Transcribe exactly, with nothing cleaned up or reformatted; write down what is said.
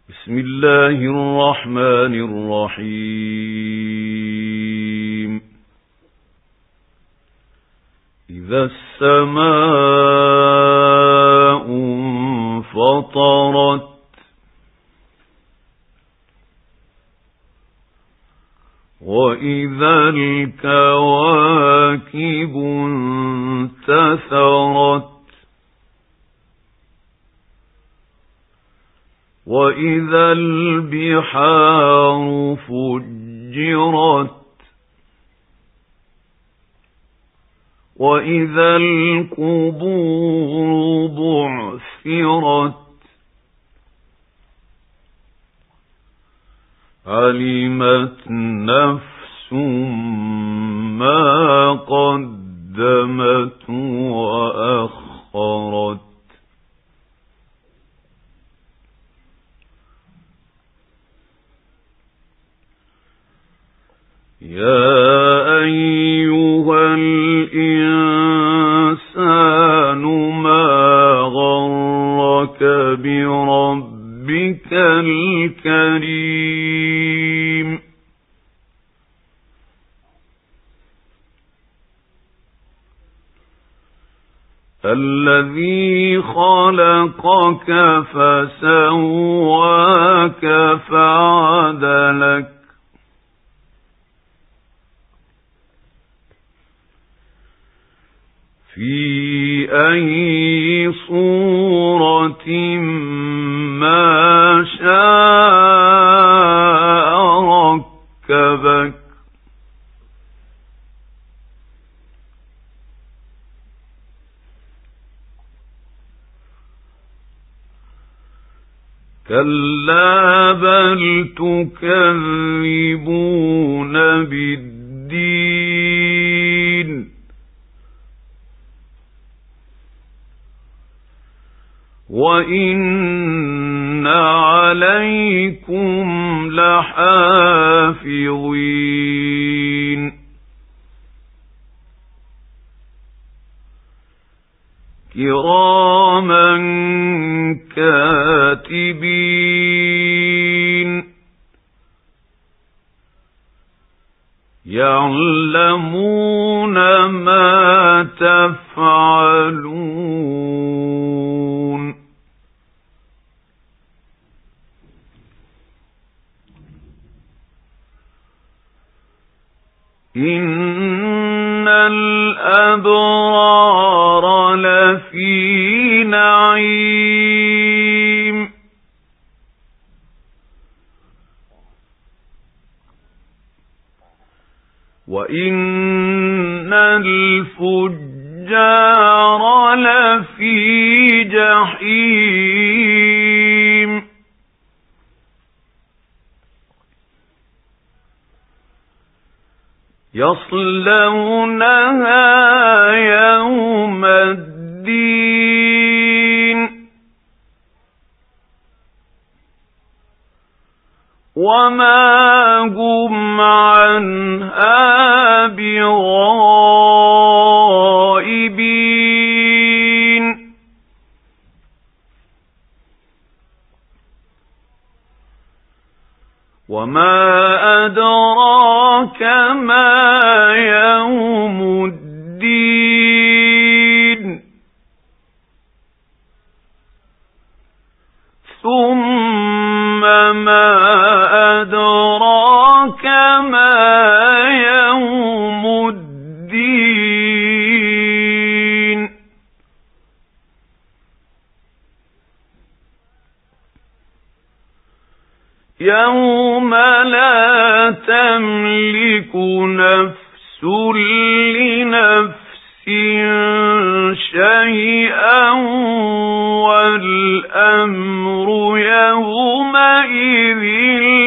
بسم الله الرحمن الرحيم. إذا السماء انفطرت وإذا الكواكب انتثرت وإذا البحار فجرت وإذا القبور بعثرت علمت نفس ما قدمت وأخرت. يا أيها الإنسان ما غرك بربك الكريم الذي خلقك فسواك فعدلك في أي صورة ما شاء ركبك كلا بل تكذبون بالدين وإن عليكم لحافظين كراما كاتبين يعلمون ما تفعلون. إن الأبرار لفي نعيم وإن الفجار لفي جحيم يصلونها يوم الدين وما هم عنها بغائبين. وما أدراك ما يوم الدين ثم ما أدراك ما يوم الدين يوم لا تملك نفس لنفس شيئا والأمر يومئذ